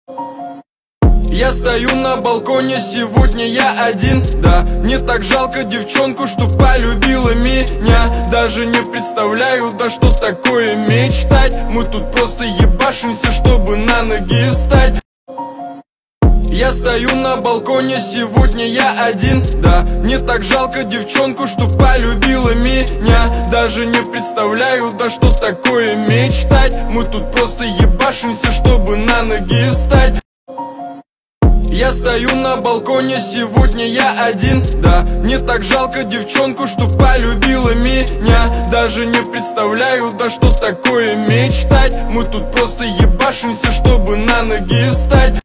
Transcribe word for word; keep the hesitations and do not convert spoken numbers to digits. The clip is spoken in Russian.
Я стою на балконе, сегодня я один, да. Мне так жалко девчонку, что полюбила меня. Даже не представляю, да что такое мечтать. Мы тут просто ебашимся, чтобы на ноги встать. Я стою на балконе, сегодня я один, да. Мне так жалко девчонку, что полюбила меня. Даже не представляю, да что такое мечтать. Мы тут просто ебашимся, чтобы на ноги встать. Я стою на балконе, сегодня я один, да. Мне так жалко девчонку, что полюбила меня. Даже не представляю, да что такое мечтать. Мы тут просто ебашимся, чтобы на ноги встать.